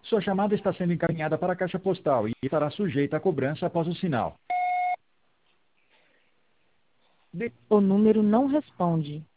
Sua chamada está sendo encaminhada para a caixa postal e estará sujeita a cobrança após o sinal. O número não responde.